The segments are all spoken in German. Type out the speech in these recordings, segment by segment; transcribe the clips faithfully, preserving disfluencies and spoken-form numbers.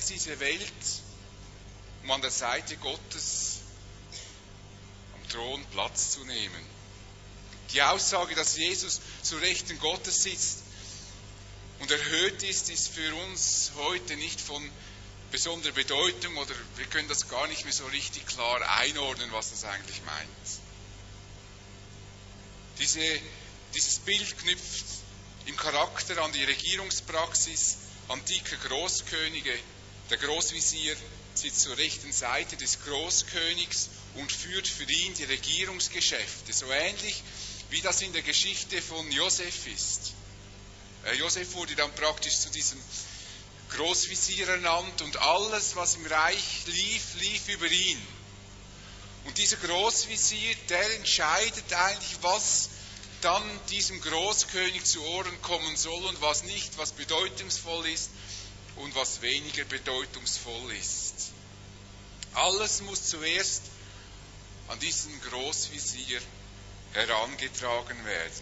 diese Welt, um an der Seite Gottes am Thron Platz zu nehmen. Die Aussage, dass Jesus zu Rechten Gottes sitzt und erhöht ist, ist für uns heute nicht von besonderer Bedeutung, oder wir können das gar nicht mehr so richtig klar einordnen, was das eigentlich meint. Diese, dieses Bild knüpft im Charakter an die Regierungspraxis antiker Großkönige. Der Großvisier sitzt zur rechten Seite des Großkönigs und führt für ihn die Regierungsgeschäfte, so ähnlich wie das in der Geschichte von Josef ist. Äh, Josef wurde dann praktisch zu diesem Großvisier ernannt und alles, was im Reich lief, lief über ihn. Und dieser Großvisier, der entscheidet eigentlich, was dann diesem Großkönig zu Ohren kommen soll und was nicht, was bedeutungsvoll ist und was weniger bedeutungsvoll ist. Alles muss zuerst an diesen Großvisier herangetragen werden.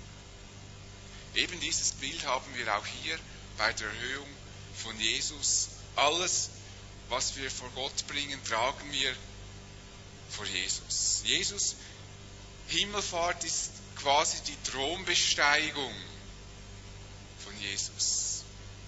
Eben dieses Bild haben wir auch hier bei der Erhöhung von Jesus. Alles, was wir vor Gott bringen, tragen wir vor Jesus. Jesus, Himmelfahrt ist quasi die Thronbesteigung von Jesus.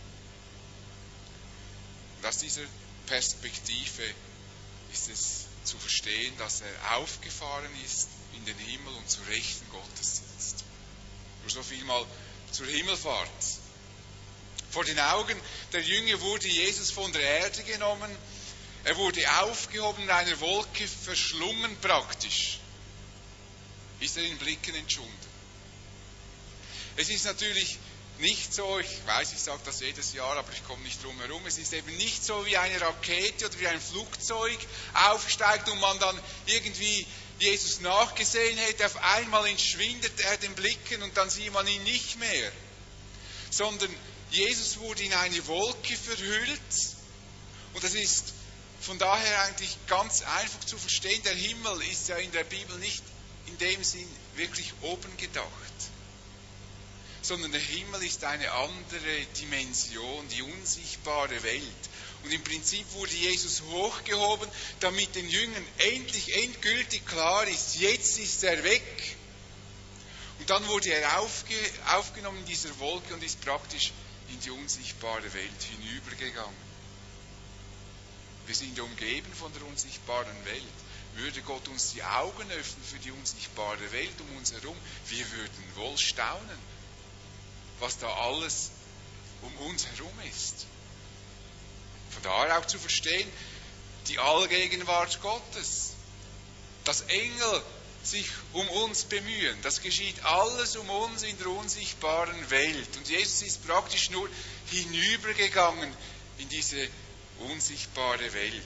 Und aus dieser Perspektive ist es zu verstehen, dass er aufgefahren ist in den Himmel und zu Rechten Gottes sitzt. Nur so viel mal zur Himmelfahrt. Vor den Augen der Jünger wurde Jesus von der Erde genommen. Er wurde aufgehoben in einer Wolke, verschlungen praktisch. Ist er in Blicken entschunden. Es ist natürlich nicht so, ich weiß, ich sage das jedes Jahr, aber ich komme nicht drum herum, es ist eben nicht so wie eine Rakete oder wie ein Flugzeug aufsteigt und man dann irgendwie Jesus nachgesehen hätte, auf einmal entschwindet er den Blicken und dann sieht man ihn nicht mehr. Sondern Jesus wurde in eine Wolke verhüllt und das ist von daher eigentlich ganz einfach zu verstehen. Der Himmel ist ja in der Bibel nicht in dem Sinn wirklich oben gedacht, sondern der Himmel ist eine andere Dimension, die unsichtbare Welt. Und im Prinzip wurde Jesus hochgehoben, damit den Jüngern endlich endgültig klar ist, jetzt ist er weg. Und dann wurde er aufge, aufgenommen in dieser Wolke und ist praktisch in die unsichtbare Welt hinübergegangen. Wir sind umgeben von der unsichtbaren Welt. Würde Gott uns die Augen öffnen für die unsichtbare Welt um uns herum, wir würden wohl staunen, was da alles um uns herum ist. Von daher auch zu verstehen, die Allgegenwart Gottes, dass Engel sich um uns bemühen, das geschieht alles um uns in der unsichtbaren Welt. Und Jesus ist praktisch nur hinübergegangen in diese unsichtbare Welt.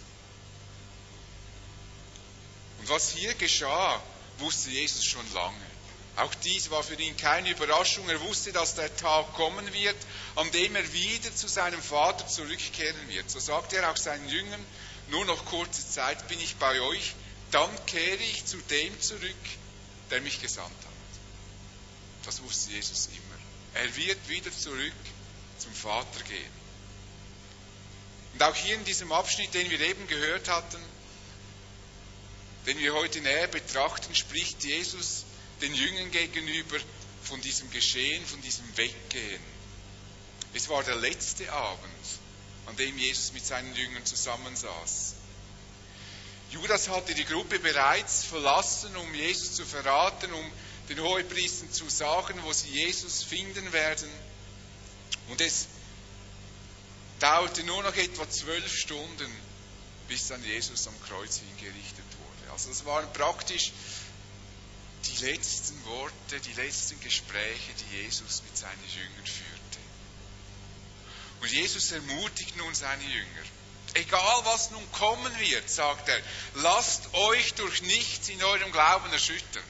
Und was hier geschah, wusste Jesus schon lange. Auch dies war für ihn keine Überraschung. Er wusste, dass der Tag kommen wird, an dem er wieder zu seinem Vater zurückkehren wird. So sagte er auch seinen Jüngern, nur noch kurze Zeit bin ich bei euch, dann kehre ich zu dem zurück, der mich gesandt hat. Das wusste Jesus immer. Er wird wieder zurück zum Vater gehen. Und auch hier in diesem Abschnitt, den wir eben gehört hatten, den wir heute näher betrachten, spricht Jesus den Jüngern gegenüber von diesem Geschehen, von diesem Weggehen. Es war der letzte Abend, an dem Jesus mit seinen Jüngern zusammensaß. Judas hatte die Gruppe bereits verlassen, um Jesus zu verraten, um den Hohepriestern zu sagen, wo sie Jesus finden werden. Und es dauerte nur noch etwa zwölf Stunden, bis dann Jesus am Kreuz hingerichtet wurde. Also es waren praktisch die letzten Worte, die letzten Gespräche, die Jesus mit seinen Jüngern führte. Und Jesus ermutigt nun seine Jünger. Egal was nun kommen wird, sagt er, lasst euch durch nichts in eurem Glauben erschüttern.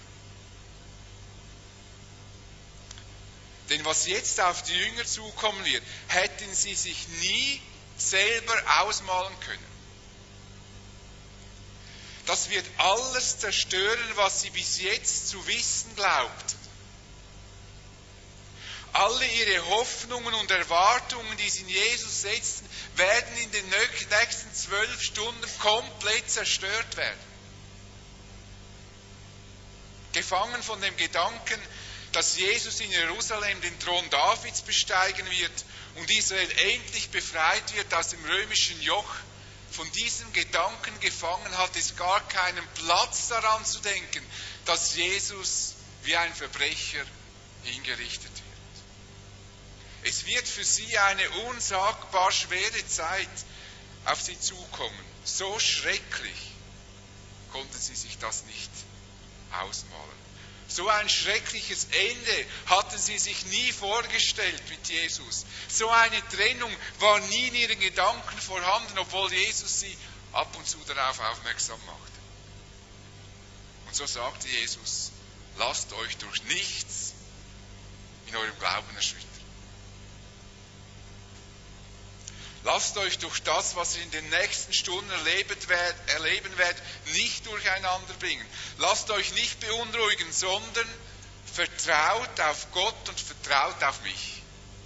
Denn was jetzt auf die Jünger zukommen wird, hätten sie sich nie selber ausmalen können. Das wird alles zerstören, was sie bis jetzt zu wissen glaubten. Alle ihre Hoffnungen und Erwartungen, die sie in Jesus setzten, werden in den nächsten zwölf Stunden komplett zerstört werden. Gefangen von dem Gedanken, dass Jesus in Jerusalem den Thron Davids besteigen wird und Israel endlich befreit wird aus dem römischen Joch, von diesem Gedanken gefangen hat es gar keinen Platz daran zu denken, dass Jesus wie ein Verbrecher hingerichtet wird. Es wird für sie eine unsagbar schwere Zeit auf sie zukommen. So schrecklich konnten sie sich das nicht ausmalen. So ein schreckliches Ende hatten sie sich nie vorgestellt mit Jesus. So eine Trennung war nie in ihren Gedanken vorhanden, obwohl Jesus sie ab und zu darauf aufmerksam machte. Und so sagte Jesus, lasst euch durch nichts in eurem Glauben erschüttern. Lasst euch durch das, was ihr in den nächsten Stunden erleben werdet, nicht durcheinander bringen. Lasst euch nicht beunruhigen, sondern vertraut auf Gott und vertraut auf mich.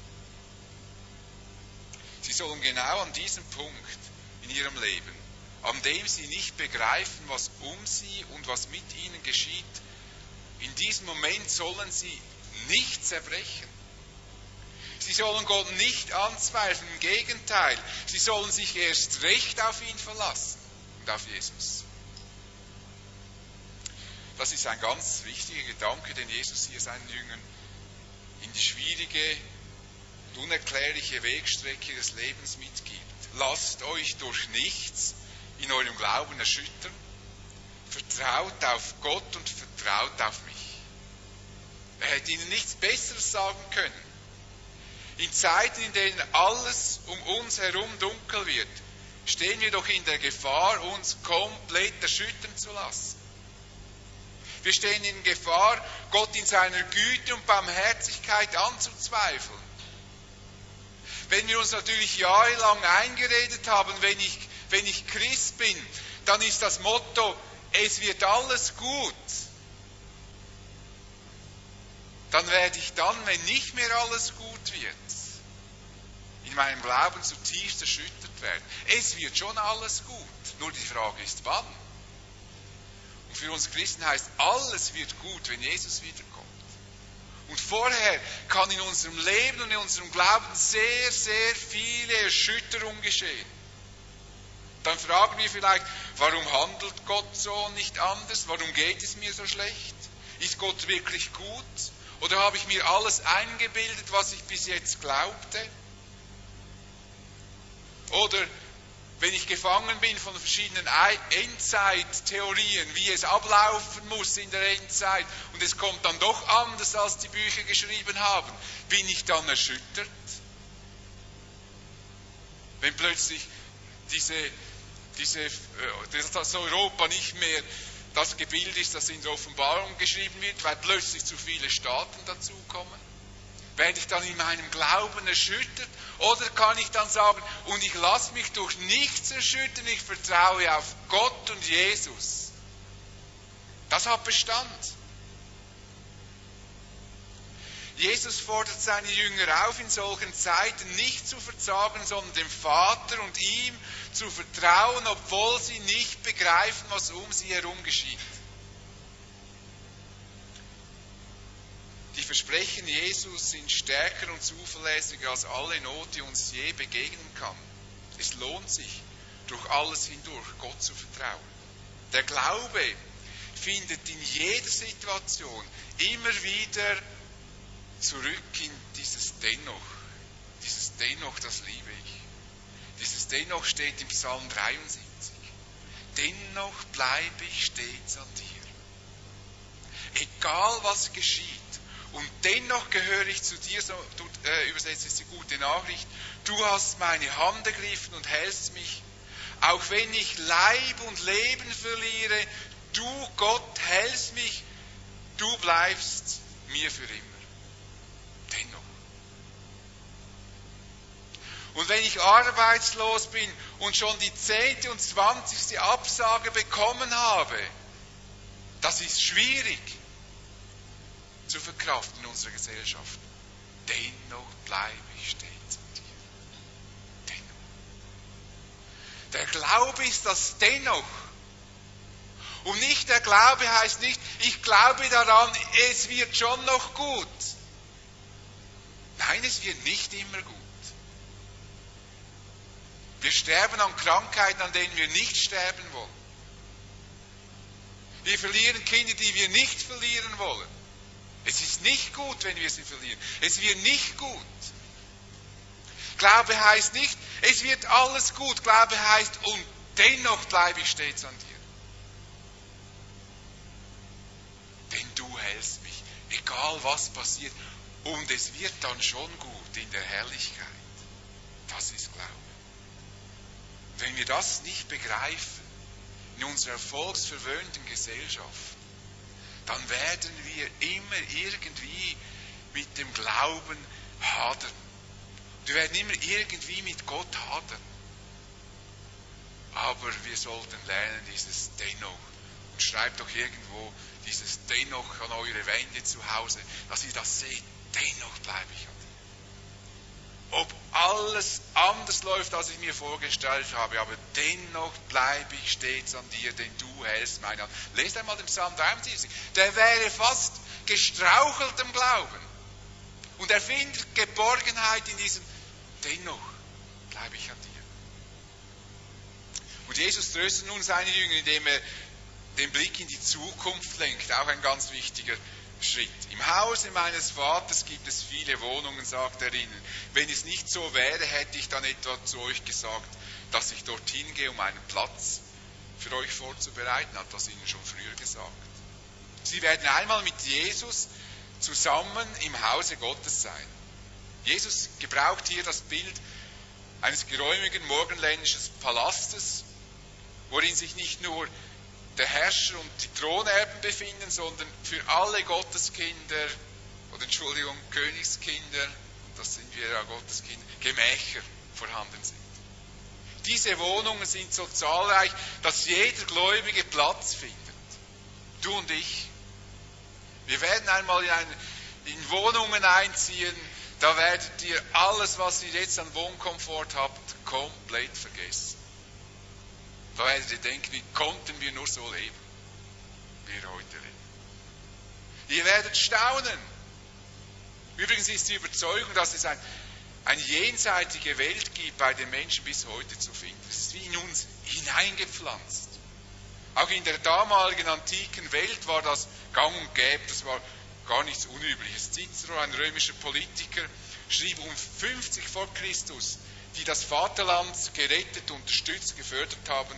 Sie sollen genau an diesem Punkt in ihrem Leben, an dem sie nicht begreifen, was um sie und was mit ihnen geschieht, in diesem Moment sollen sie nicht zerbrechen. Sie sollen Gott nicht anzweifeln, im Gegenteil, sie sollen sich erst recht auf ihn verlassen und auf Jesus. Das ist ein ganz wichtiger Gedanke, den Jesus hier seinen Jüngern in die schwierige und unerklärliche Wegstrecke des Lebens mitgibt. Lasst euch durch nichts in eurem Glauben erschüttern, vertraut auf Gott und vertraut auf mich. Er hätte ihnen nichts Besseres sagen können. In Zeiten, in denen alles um uns herum dunkel wird, stehen wir doch in der Gefahr, uns komplett erschüttern zu lassen. Wir stehen in Gefahr, Gott in seiner Güte und Barmherzigkeit anzuzweifeln. Wenn wir uns natürlich jahrelang eingeredet haben, wenn ich, wenn ich Christ bin, dann ist das Motto, es wird alles gut. Dann werde ich dann, wenn nicht mehr alles gut wird, in meinem Glauben zutiefst erschüttert werden. Es wird schon alles gut, nur die Frage ist, wann? Und für uns Christen heißt, alles wird gut, wenn Jesus wiederkommt. Und vorher kann in unserem Leben und in unserem Glauben sehr, sehr viele Erschütterungen geschehen. Dann fragen wir vielleicht, warum handelt Gott so und nicht anders? Warum geht es mir so schlecht? Ist Gott wirklich gut? Oder habe ich mir alles eingebildet, was ich bis jetzt glaubte? Oder wenn ich gefangen bin von verschiedenen Endzeittheorien, wie es ablaufen muss in der Endzeit, und es kommt dann doch anders, als die Bücher geschrieben haben, bin ich dann erschüttert? Wenn plötzlich diese, diese, das Europa nicht mehr das Gebild ist, das in der Offenbarung geschrieben wird, weil plötzlich zu viele Staaten dazukommen? Werde ich dann in meinem Glauben erschüttert? Oder kann ich dann sagen, und ich lasse mich durch nichts erschüttern, ich vertraue auf Gott und Jesus. Das hat Bestand. Jesus fordert seine Jünger auf, in solchen Zeiten nicht zu verzagen, sondern dem Vater und ihm zu vertrauen, obwohl sie nicht begreifen, was um sie herum geschieht. Die Versprechen Jesus sind stärker und zuverlässiger als alle Not, die uns je begegnen kann. Es lohnt sich, durch alles hindurch Gott zu vertrauen. Der Glaube findet in jeder Situation immer wieder zurück in dieses Dennoch. Dieses Dennoch, das liebe ich. Dieses Dennoch steht im Psalm dreiundsiebzig. Dennoch bleibe ich stets an dir. Egal was geschieht. Und dennoch gehöre ich zu dir, so äh, übersetzt ist die gute Nachricht, du hast meine Hand ergriffen und hältst mich. Auch wenn ich Leib und Leben verliere, du Gott hältst mich, du bleibst mir für immer. Dennoch. Und wenn ich arbeitslos bin und schon die zehnte und zwanzigste Absage bekommen habe, das ist schwierig zu verkraften in unserer Gesellschaft. dennoch bleibe ich stets an dir. Dennoch. Der Glaube ist das Dennoch. Und nicht der Glaube heißt nicht, ich glaube daran, es wird schon noch gut. Nein, es wird nicht immer gut. Wir sterben an Krankheiten, an denen wir nicht sterben wollen. Wir verlieren Kinder, die wir nicht verlieren wollen. Es ist nicht gut, wenn wir sie verlieren. Es wird nicht gut. Glaube heißt nicht, es wird alles gut. Glaube heißt, und dennoch bleibe ich stets an dir. Denn du hältst mich, egal was passiert. Und es wird dann schon gut in der Herrlichkeit. Das ist Glaube. Wenn wir das nicht begreifen, in unserer erfolgsverwöhnten Gesellschaft, dann werden wir immer irgendwie mit dem Glauben hadern. Wir werden immer irgendwie mit Gott hadern. Aber wir sollten lernen, dieses Dennoch. Und schreibt doch irgendwo dieses Dennoch an eure Wände zu Hause, dass ihr das seht. Dennoch bleibe ich an dir. Ob alles anders läuft, als ich mir vorgestellt habe, aber dennoch bleibe ich stets an dir, denn du hältst meine Hand. Lest einmal den Psalm dreiundsiebzig. Der wäre fast gestrauchelt im Glauben. Und er findet Geborgenheit in diesem dennoch bleibe ich an dir. Und Jesus tröstet nun seine Jünger, indem er den Blick in die Zukunft lenkt. Auch ein ganz wichtiger Schritt. Im Hause meines Vaters gibt es viele Wohnungen, sagt er ihnen. Wenn es nicht so wäre, hätte ich dann etwa zu euch gesagt, dass ich dorthin gehe, um einen Platz für euch vorzubereiten, hat das ihnen schon früher gesagt. Sie werden einmal mit Jesus zusammen im Hause Gottes sein. Jesus gebraucht hier das Bild eines geräumigen morgenländischen Palastes, worin sich nicht nur der Herrscher und die Thronerben befinden, sondern für alle Gotteskinder, oder Entschuldigung, Königskinder, das sind wir ja Gotteskinder, Gemächer vorhanden sind. Diese Wohnungen sind so zahlreich, dass jeder Gläubige Platz findet. Du und ich. Wir werden einmal in, ein, in Wohnungen einziehen, da werdet ihr alles, was ihr jetzt an Wohnkomfort habt, komplett vergessen. Da werdet ihr denken, wie konnten wir nur so leben, wie wir heute leben. Ihr werdet staunen. Übrigens ist die Überzeugung, dass es ein, eine jenseitige Welt gibt, bei den Menschen bis heute zu finden. Es ist wie in uns hineingepflanzt. Auch in der damaligen antiken Welt war das gang und gäbe, das war gar nichts Unübliches. Cicero, ein römischer Politiker, schrieb um fünfzig vor Christus, die das Vaterland gerettet, unterstützt, gefördert haben,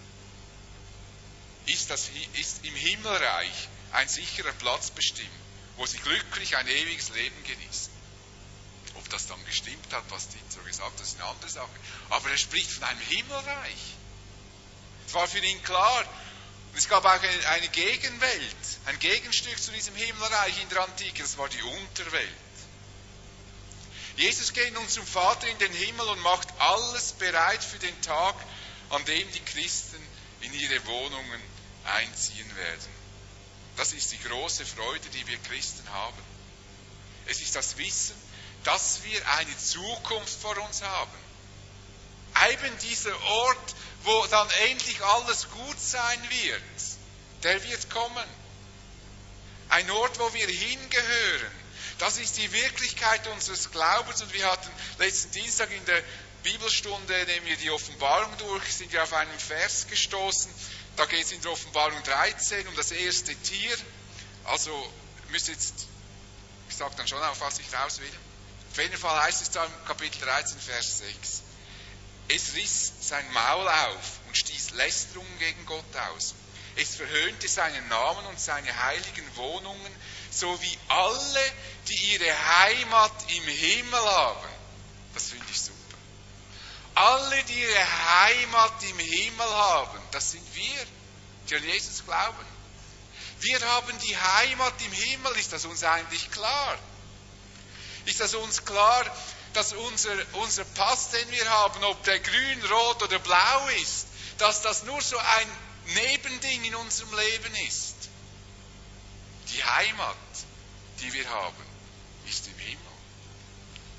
ist, das, ist im Himmelreich ein sicherer Platz bestimmt, wo sie glücklich ein ewiges Leben genießen. Ob das dann gestimmt hat, was Cicero gesagt hat, das ist eine andere Sache. Aber er spricht von einem Himmelreich. Es war für ihn klar. Und es gab auch eine, eine Gegenwelt, ein Gegenstück zu diesem Himmelreich in der Antike, das war die Unterwelt. Jesus geht nun zum Vater in den Himmel und macht alles bereit für den Tag, an dem die Christen in ihre Wohnungen einziehen werden. Das ist die große Freude, die wir Christen haben. Es ist das Wissen, dass wir eine Zukunft vor uns haben. Eben dieser Ort, wo dann endlich alles gut sein wird, der wird kommen. Ein Ort, wo wir hingehören. Das ist die Wirklichkeit unseres Glaubens. Und wir hatten letzten Dienstag in der Bibelstunde, nehmen wir die Offenbarung durch, sind wir auf einen Vers gestoßen. Da geht es in der Offenbarung dreizehn um das erste Tier. Also müsst jetzt, ich sage dann schon auf, was ich raus will. Auf jeden Fall heißt es da im Kapitel dreizehn, Vers sechs. Es riss sein Maul auf und stieß Lästerungen gegen Gott aus. Es verhöhnte seinen Namen und seine heiligen Wohnungen, sowie alle, die ihre Heimat im Himmel haben. Das finde ich super. Alle, die ihre Heimat im Himmel haben, das sind wir, die an Jesus glauben. Wir haben die Heimat im Himmel, ist das uns eigentlich klar? Ist das uns klar, dass unser, unser Pass, den wir haben, ob der grün, rot oder blau ist, dass das nur so ein Nebending in unserem Leben ist? Die Heimat, die wir haben, ist im Himmel.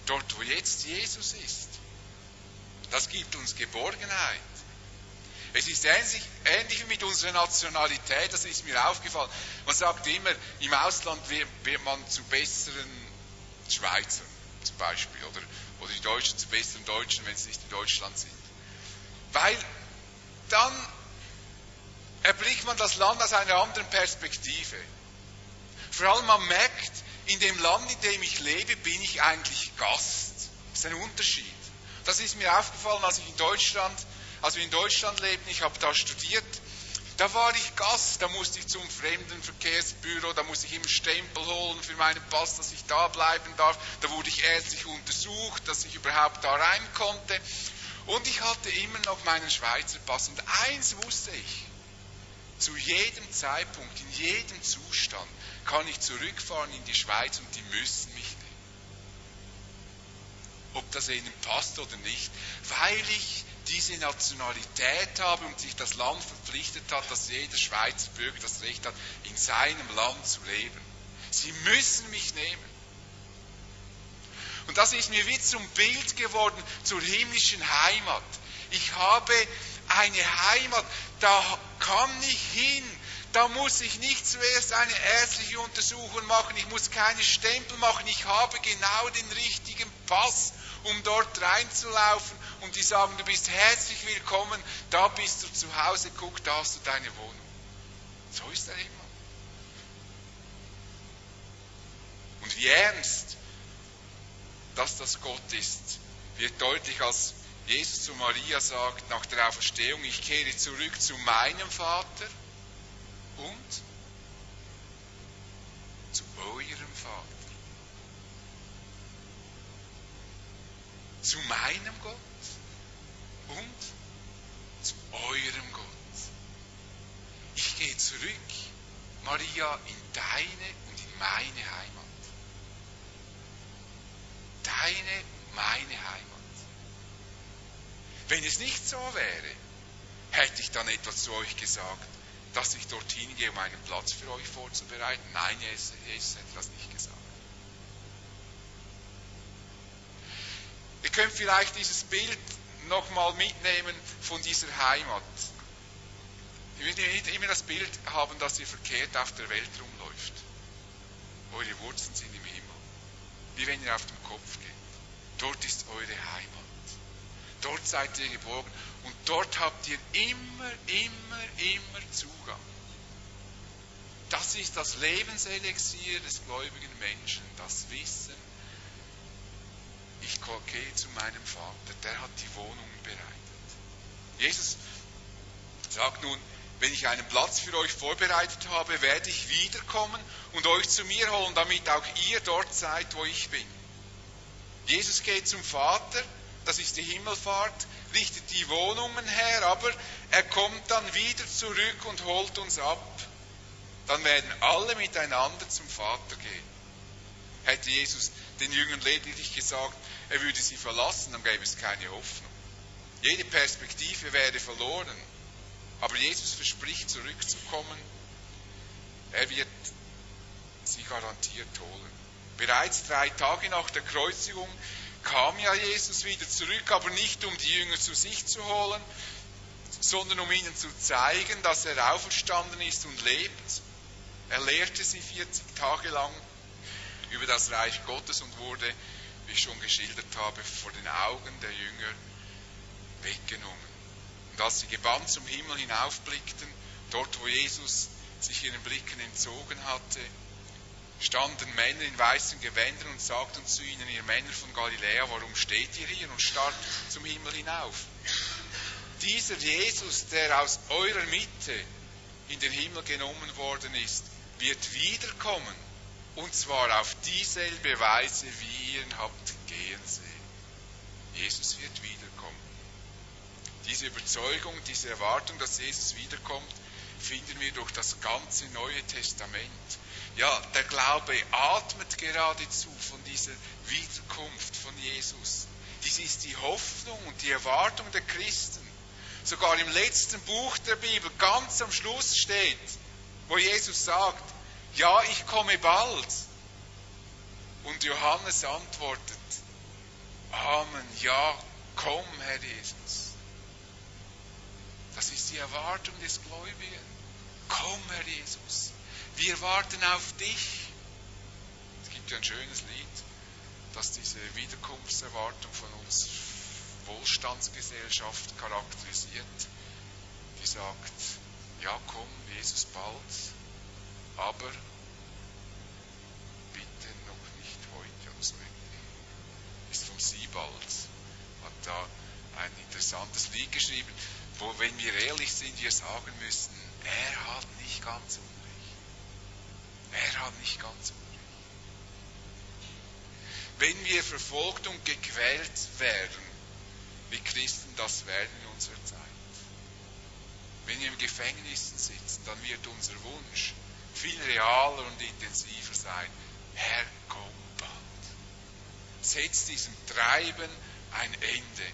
dort wo jetzt Jesus ist. Das gibt uns Geborgenheit. Es ist ähnlich, ähnlich wie mit unserer Nationalität, das ist mir aufgefallen. Man sagt immer, im Ausland wird, wird man zu besseren Schweizern zum Beispiel, oder, oder die Deutschen zu besseren Deutschen, wenn sie nicht in Deutschland sind. Weil dann erblickt man das Land aus einer anderen Perspektive. Vor allem man merkt, in dem Land, in dem ich lebe, bin ich eigentlich Gast. Das ist ein Unterschied. Das ist mir aufgefallen, als ich in Deutschland, als wir in Deutschland lebten, ich habe da studiert, da war ich Gast, da musste ich zum Fremdenverkehrsbüro, da musste ich immer Stempel holen für meinen Pass, dass ich da bleiben darf. Da wurde ich ärztlich untersucht, dass ich überhaupt da rein konnte. Und ich hatte immer noch meinen Schweizer Pass. Und eins wusste ich, zu jedem Zeitpunkt, in jedem Zustand kann ich zurückfahren in die Schweiz und die müssen mich nehmen. Ob das ihnen passt oder nicht, weil ich diese Nationalität habe und sich das Land verpflichtet hat, dass jeder Schweizer Bürger das Recht hat, in seinem Land zu leben. Sie müssen mich nehmen. Und das ist mir wie zum Bild geworden zur himmlischen Heimat. Ich habe eine Heimat, da kann ich hin, da muss ich nicht zuerst eine ärztliche Untersuchung machen, ich muss keine Stempel machen, ich habe genau den richtigen Pass, um dort reinzulaufen und die sagen, du bist herzlich willkommen, da bist du zu Hause, guck, da hast du deine Wohnung. So ist er immer. Und wie ernst, dass das Gott ist, wird deutlich, als Jesus zu Maria sagt, nach der Auferstehung, ich kehre zurück zu meinem Vater und zu eurem Vater. Zu meinem Gott und zu eurem Gott. Ich gehe zurück, Maria, in deine und in meine Heimat. Deine und meine Heimat. Wenn es nicht so wäre, hätte ich dann etwas zu euch gesagt, dass ich dorthin gehe, um einen Platz für euch vorzubereiten. Nein, Jesus, Jesus hätte das nicht gesagt. Ihr könnt vielleicht dieses Bild nochmal mitnehmen von dieser Heimat. Ihr werdet nicht immer das Bild haben, dass ihr verkehrt auf der Welt rumläuft. Eure Wurzeln sind im Himmel. Wie wenn ihr auf dem Kopf geht. Dort ist eure Heimat. Dort seid ihr geborgen und dort habt ihr immer, immer, immer Zugang. Das ist das Lebenselixier des gläubigen Menschen, das Wissen, ich gehe zu meinem Vater, der hat die Wohnungen bereitet. Jesus sagt nun, wenn ich einen Platz für euch vorbereitet habe, werde ich wiederkommen und euch zu mir holen, damit auch ihr dort seid, wo ich bin. Jesus geht zum Vater, das ist die Himmelfahrt, richtet die Wohnungen her, aber er kommt dann wieder zurück und holt uns ab. Dann werden alle miteinander zum Vater gehen. Hätte Jesus den Jüngern lediglich gesagt, er würde sie verlassen, dann gäbe es keine Hoffnung. Jede Perspektive wäre verloren. Aber Jesus verspricht, zurückzukommen. Er wird sie garantiert holen. Bereits drei Tage nach der Kreuzigung kam ja Jesus wieder zurück, aber nicht um die Jünger zu sich zu holen, sondern um ihnen zu zeigen, dass er auferstanden ist und lebt. Er lehrte sie vierzig Tage lang über das Reich Gottes und wurde, wie ich schon geschildert habe, vor den Augen der Jünger weggenommen. Und als sie gebannt zum Himmel hinaufblickten, dort wo Jesus sich ihren Blicken entzogen hatte, standen Männer in weißen Gewändern und sagten zu ihnen, ihr Männer von Galiläa, warum steht ihr hier und starrt zum Himmel hinauf? Dieser Jesus, der aus eurer Mitte in den Himmel genommen worden ist, wird wiederkommen, und zwar auf dieselbe Weise, wie ihr ihn habt gehen sehen. Jesus wird wiederkommen. Diese Überzeugung, diese Erwartung, dass Jesus wiederkommt, finden wir durch das ganze Neue Testament. Ja, der Glaube atmet geradezu von dieser Wiederkunft von Jesus. Dies ist die Hoffnung und die Erwartung der Christen. Sogar im letzten Buch der Bibel, ganz am Schluss steht, wo Jesus sagt, ja, ich komme bald. Und Johannes antwortet, Amen, ja, komm, Herr Jesus. Das ist die Erwartung des Gläubigen. Komm, Herr Jesus, wir warten auf dich. Es gibt ja ein schönes Lied, das diese Wiederkunftserwartung von uns Wohlstandsgesellschaft charakterisiert. Die sagt, ja komm, Jesus bald, aber bitte noch nicht heute oder so. Ist vom Siebald, hat da ein interessantes Lied geschrieben, wo, wenn wir ehrlich sind, wir sagen müssen, er hat nicht ganz Unrecht. Er hat nicht ganz Unrecht. Wenn wir verfolgt und gequält werden, wie Christen das werden in unserer Zeit. Wenn wir im Gefängnis sitzen, dann wird unser Wunsch viel realer und intensiver sein. Herr, komm bald. Setzt diesem Treiben ein Ende.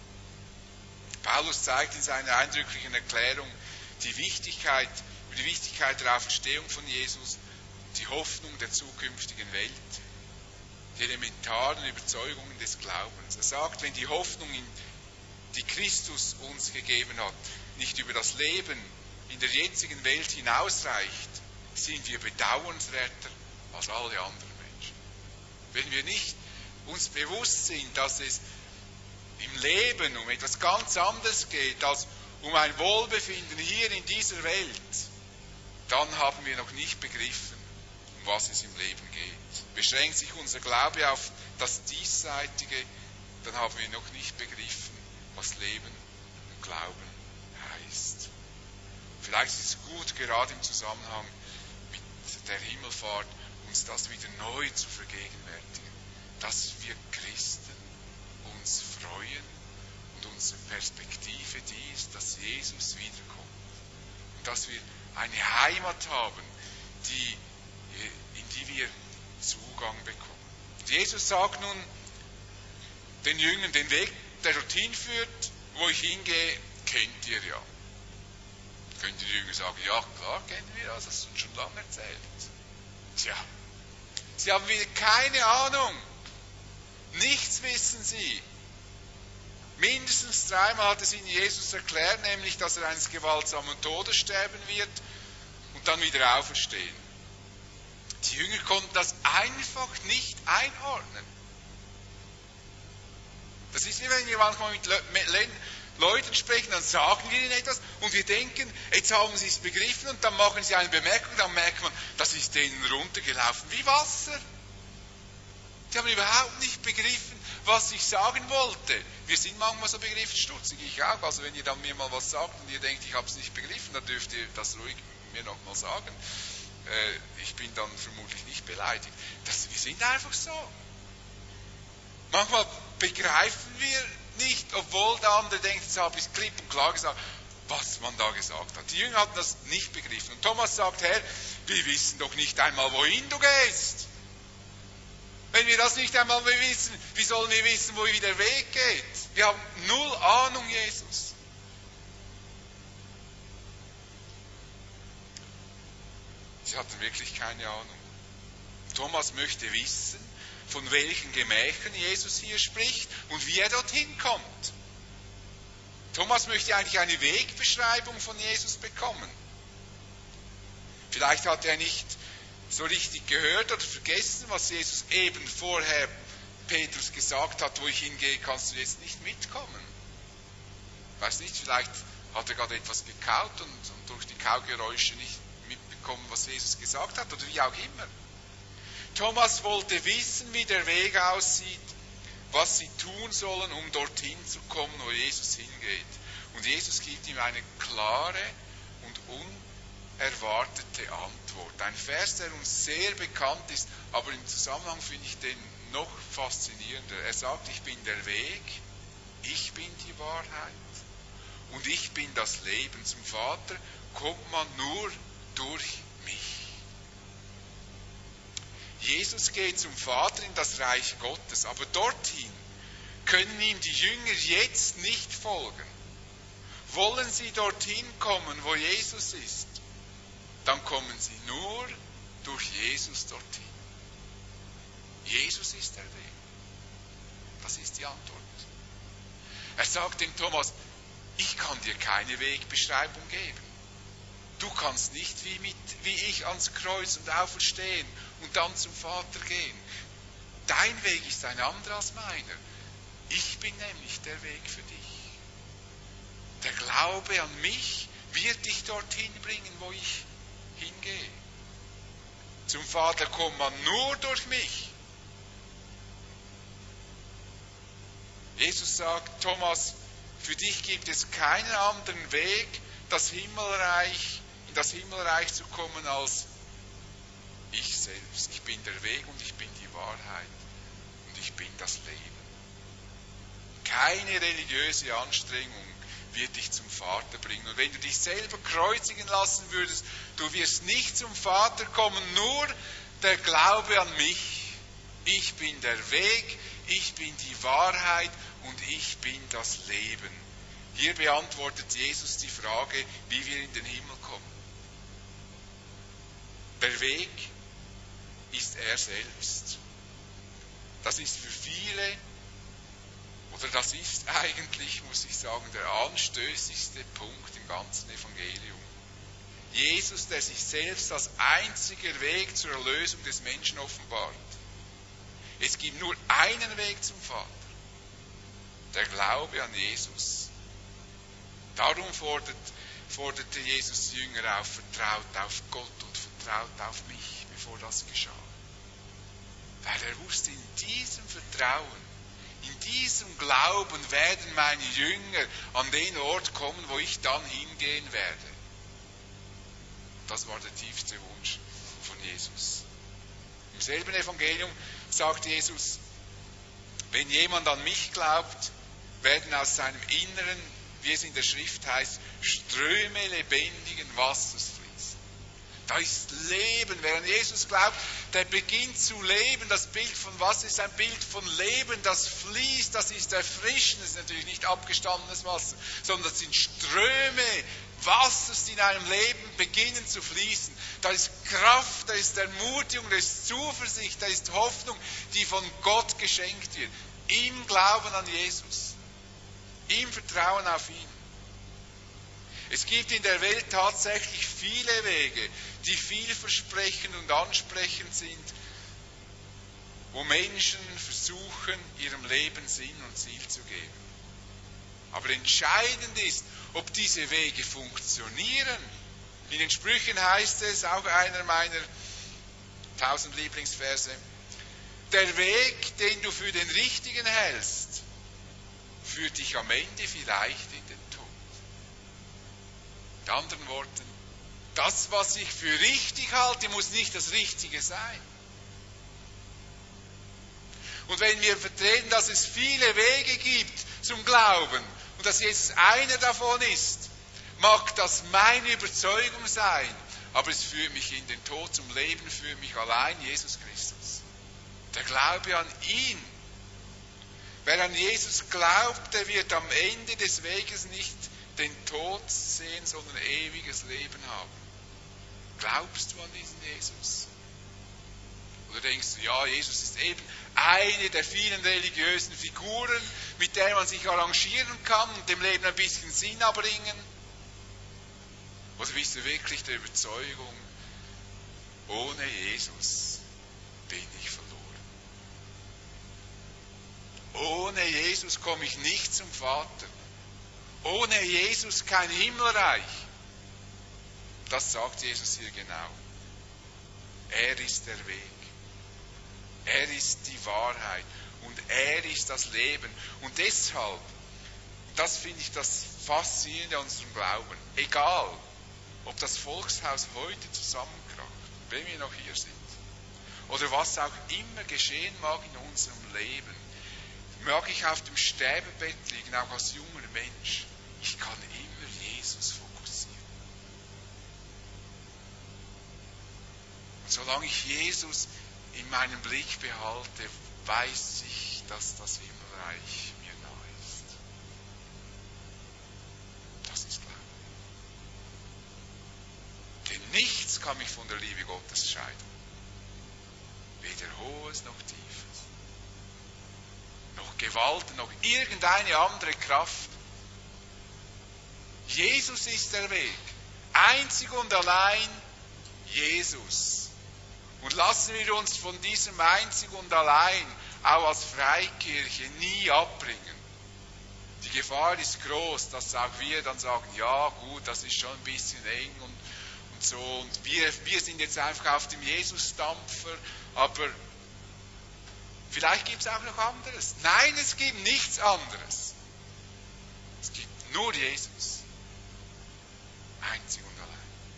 Paulus zeigt in seiner eindrücklichen Erklärung die Wichtigkeit, die Wichtigkeit der Auferstehung von Jesus, die Hoffnung der zukünftigen Welt, die elementaren Überzeugungen des Glaubens. Er sagt, wenn die Hoffnung, die Christus uns gegeben hat, nicht über das Leben in der jetzigen Welt hinausreicht, sind wir bedauernswerter als alle anderen Menschen. Wenn wir nicht uns bewusst sind, dass es im Leben um etwas ganz anderes geht, als um ein Wohlbefinden hier in dieser Welt, dann haben wir noch nicht begriffen, um was es im Leben geht. Beschränkt sich unser Glaube auf das Diesseitige, dann haben wir noch nicht begriffen, was Leben und Glauben heißt. Vielleicht ist es gut, gerade im Zusammenhang mit der Himmelfahrt, uns das wieder neu zu vergegenwärtigen, dass wir Christen uns freuen und unsere Perspektive die ist, dass Jesus wiederkommt und dass wir eine Heimat haben, die, in die wir Zugang bekommen. Und Jesus sagt nun den Jüngern, den Weg, der dorthin führt, wo ich hingehe, kennt ihr ja. Können die Jünger sagen, ja klar kennen wir das, das hast du uns schon lange erzählt. Tja, sie haben wieder keine Ahnung. Nichts wissen sie. Mindestens dreimal hat es ihnen Jesus erklärt, nämlich, dass er eines gewaltsamen Todes sterben wird und dann wieder auferstehen. Die Jünger konnten das einfach nicht einordnen. Das ist wie wenn wir manchmal mit Leuten sprechen, dann sagen wir ihnen etwas und wir denken, jetzt haben sie es begriffen und dann machen sie eine Bemerkung, dann merkt man, das ist denen runtergelaufen wie Wasser. Die haben überhaupt nicht begriffen, was ich sagen wollte. Wir sind manchmal so begriffsstutzig, ich auch. Also wenn ihr dann mir mal was sagt und ihr denkt, ich habe es nicht begriffen, dann dürft ihr das ruhig mir nochmal sagen. Äh, ich bin dann vermutlich nicht beleidigt. Das, wir sind einfach so. Manchmal begreifen wir nicht, obwohl der andere denkt, jetzt habe ich es klipp und klar gesagt, was man da gesagt hat. Die Jünger hatten das nicht begriffen. Und Thomas sagt, Herr, wir wissen doch nicht einmal, wohin du gehst. Wenn wir das nicht einmal wissen, wie sollen wir wissen, wo der Weg geht? Wir haben null Ahnung, Jesus. Sie hatten wirklich keine Ahnung. Thomas möchte wissen, von welchen Gemächern Jesus hier spricht und wie er dorthin kommt. Thomas möchte eigentlich eine Wegbeschreibung von Jesus bekommen. Vielleicht hat er nicht so richtig gehört oder vergessen, was Jesus eben vorher Petrus gesagt hat, wo ich hingehe, kannst du jetzt nicht mitkommen. Ich weiß nicht, vielleicht hat er gerade etwas gekaut und, und durch die Kaugeräusche nicht mitbekommen, was Jesus gesagt hat oder wie auch immer. Thomas wollte wissen, wie der Weg aussieht, was sie tun sollen, um dorthin zu kommen, wo Jesus hingeht. Und Jesus gibt ihm eine klare und unerwartete Antwort. Ein Vers, der uns sehr bekannt ist, aber im Zusammenhang finde ich den noch faszinierender. Er sagt, ich bin der Weg, ich bin die Wahrheit und ich bin das Leben. Zum Vater kommt man nur durch mich. Jesus geht zum Vater in das Reich Gottes, aber dorthin können ihm die Jünger jetzt nicht folgen. Wollen sie dorthin kommen, wo Jesus ist, dann kommen sie nur durch Jesus dorthin. Jesus ist der Weg. Das ist die Antwort. Er sagt dem Thomas, ich kann dir keine Wegbeschreibung geben. Du kannst nicht wie, mit, wie ich ans Kreuz und auferstehen und dann zum Vater gehen. Dein Weg ist ein anderer als meiner. Ich bin nämlich der Weg für dich. Der Glaube an mich wird dich dorthin bringen, wo ich hingehe. Zum Vater kommt man nur durch mich. Jesus sagt, Thomas, für dich gibt es keinen anderen Weg, das Himmelreich, in das Himmelreich zu kommen, als ich selbst. Ich bin der Weg und ich bin die Wahrheit und ich bin das Leben. Keine religiöse Anstrengung wird dich zum Vater bringen. Und wenn du dich selber kreuzigen lassen würdest, du wirst nicht zum Vater kommen, nur der Glaube an mich. Ich bin der Weg, ich bin die Wahrheit und ich bin das Leben. Hier beantwortet Jesus die Frage, wie wir in den Himmel kommen. Der Weg ist er selbst. Das ist für viele, oder das ist eigentlich, muss ich sagen, der anstößigste Punkt im ganzen Evangelium. Jesus, der sich selbst als einziger Weg zur Erlösung des Menschen offenbart. Es gibt nur einen Weg zum Vater. Der Glaube an Jesus. Darum fordert, forderte Jesus die Jünger auf, vertraut auf Gott und vertraut auf mich, bevor das geschah. Weil er wusste, in diesem Vertrauen, in diesem Glauben werden meine Jünger an den Ort kommen, wo ich dann hingehen werde. Das war der tiefste Wunsch von Jesus. Im selben Evangelium sagt Jesus, wenn jemand an mich glaubt, werden aus seinem Inneren, wie es in der Schrift heißt, Ströme lebendigen Wassers fließen. Da ist Leben. Wer an Jesus glaubt, der beginnt zu leben. Das Bild von Wasser ist ein Bild von Leben, das fließt, das ist erfrischend. Das ist natürlich nicht abgestandenes Wasser, sondern das sind Ströme Wassers, die in einem Leben beginnen zu fließen. Da ist Kraft, da ist Ermutigung, da ist Zuversicht, da ist Hoffnung, die von Gott geschenkt wird. Im Glauben an Jesus. Im Vertrauen auf ihn. Es gibt in der Welt tatsächlich viele Wege, die vielversprechend und ansprechend sind, wo Menschen versuchen, ihrem Leben Sinn und Ziel zu geben. Aber entscheidend ist, ob diese Wege funktionieren. In den Sprüchen heißt es, auch einer meiner tausend Lieblingsverse, der Weg, den du für den richtigen hältst, führt dich am Ende vielleicht in den Tod. Mit anderen Worten, das, was ich für richtig halte, muss nicht das Richtige sein. Und wenn wir vertreten, dass es viele Wege gibt zum Glauben und dass Jesus einer davon ist, mag das meine Überzeugung sein, aber es führt mich in den Tod, zum Leben führt mich allein Jesus Christus. Der Glaube an ihn. Wer an Jesus glaubt, der wird am Ende des Weges nicht den Tod sehen, sondern ewiges Leben haben. Glaubst du an diesen Jesus? Oder denkst du, ja, Jesus ist eben eine der vielen religiösen Figuren, mit der man sich arrangieren kann und dem Leben ein bisschen Sinn abbringen? Oder bist du wirklich der Überzeugung, ohne Jesus bin ich verloren? Ohne Jesus komme ich nicht zum Vater. Ohne Jesus kein Himmelreich. Das sagt Jesus hier genau. Er ist der Weg. Er ist die Wahrheit. Und er ist das Leben. Und deshalb, das finde ich das Faszinierende an unserem Glauben. Egal, ob das Volkshaus heute zusammenkracht, wenn wir noch hier sind, oder was auch immer geschehen mag in unserem Leben, mag ich auf dem Sterbebett liegen, auch als junger Mensch, ich kann immer Jesus fokussieren. Und solange ich Jesus in meinem Blick behalte, weiß ich, dass das Himmelreich mir nahe ist. Das ist Glaube. Denn nichts kann mich von der Liebe Gottes scheiden. Weder Hohes noch Tiefes, noch Gewalten, noch irgendeine andere Kraft. Jesus ist der Weg. Einzig und allein Jesus. Und lassen wir uns von diesem einzig und allein auch als Freikirche nie abbringen. Die Gefahr ist groß, dass auch wir dann sagen, ja gut, das ist schon ein bisschen eng und, und so. Und wir, wir sind jetzt einfach auf dem Jesus-Dampfer, aber vielleicht gibt es auch noch anderes. Nein, es gibt nichts anderes. Es gibt nur Jesus. Einzig und allein.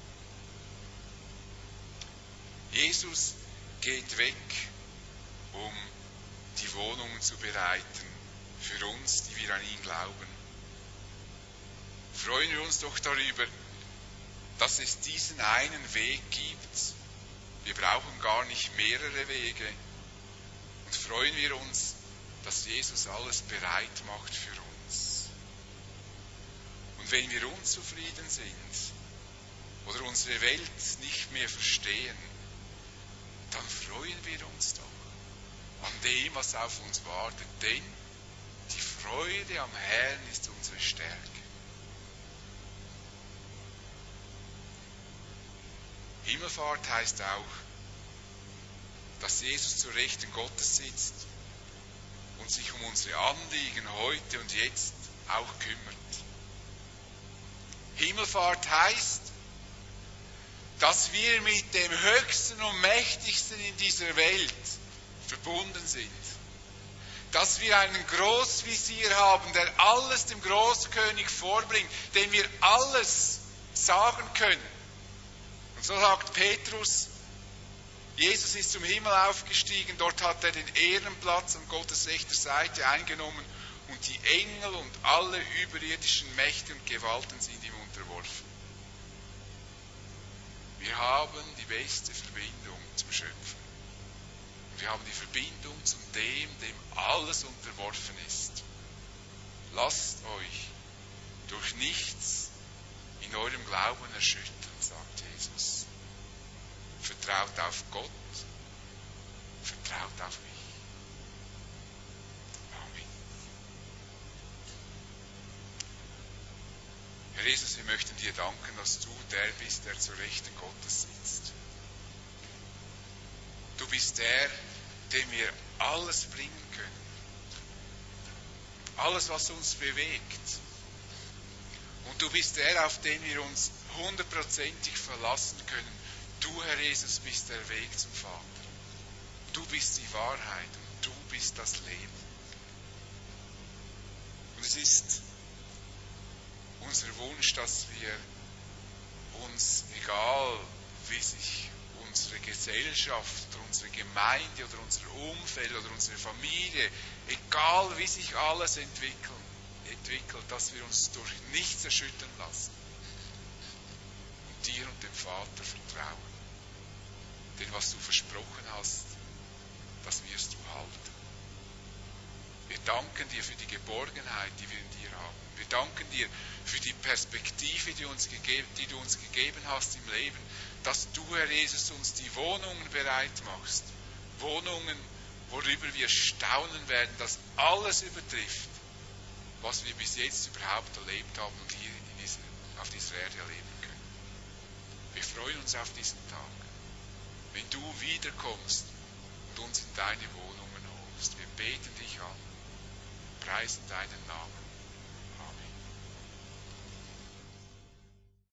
Jesus geht weg, um die Wohnungen zu bereiten für uns, die wir an ihn glauben. Freuen wir uns doch darüber, dass es diesen einen Weg gibt. Wir brauchen gar nicht mehrere Wege. Und freuen wir uns, dass Jesus alles bereit macht für uns. Und wenn wir unzufrieden sind oder unsere Welt nicht mehr verstehen, dann freuen wir uns doch an dem, was auf uns wartet. Denn die Freude am Herrn ist unsere Stärke. Himmelfahrt heißt auch, dass Jesus zur Rechten Gottes sitzt und sich um unsere Anliegen heute und jetzt auch kümmert. Himmelfahrt heißt, dass wir mit dem Höchsten und Mächtigsten in dieser Welt verbunden sind. Dass wir einen Großvisier haben, der alles dem Großkönig vorbringt, dem wir alles sagen können. Und so sagt Petrus, Jesus ist zum Himmel aufgestiegen, dort hat er den Ehrenplatz an Gottes rechter Seite eingenommen und die Engel und alle überirdischen Mächte und Gewalten sind ihm unterworfen. Wir haben die beste Verbindung zum Schöpfer. Wir haben die Verbindung zu dem, dem alles unterworfen ist. Lasst euch durch nichts in eurem Glauben erschüttern, sagt Jesus. Vertraut auf Gott, vertraut auf mich. Amen. Herr Jesus, wir möchten dir danken, dass du der bist, der zur Rechten Gottes sitzt. Du bist der, dem wir alles bringen können. Alles, was uns bewegt. Und du bist der, auf den wir uns hundertprozentig verlassen können. Du, Herr Jesus, bist der Weg zum Vater. Du bist die Wahrheit und du bist das Leben. Und es ist unser Wunsch, dass wir uns, egal wie sich unsere Gesellschaft oder unsere Gemeinde oder unser Umfeld oder unsere Familie, egal wie sich alles entwickelt, entwickelt, dass wir uns durch nichts erschüttern lassen und dir und dem Vater vertrauen. Denn was du versprochen hast, das wirst du halten. Wir danken dir für die Geborgenheit, die wir in dir haben. Wir danken dir für die Perspektive, die, uns gegeben, die du uns gegeben hast im Leben, dass du, Herr Jesus, uns die Wohnungen bereit machst. Wohnungen, worüber wir staunen werden, dass alles übertrifft, was wir bis jetzt überhaupt erlebt haben und hier in dieser, auf dieser Erde erleben können. Wir freuen uns auf diesen Tag, wenn du wiederkommst und uns in deine Wohnungen holst. Wir beten dich an, preisen deinen Namen.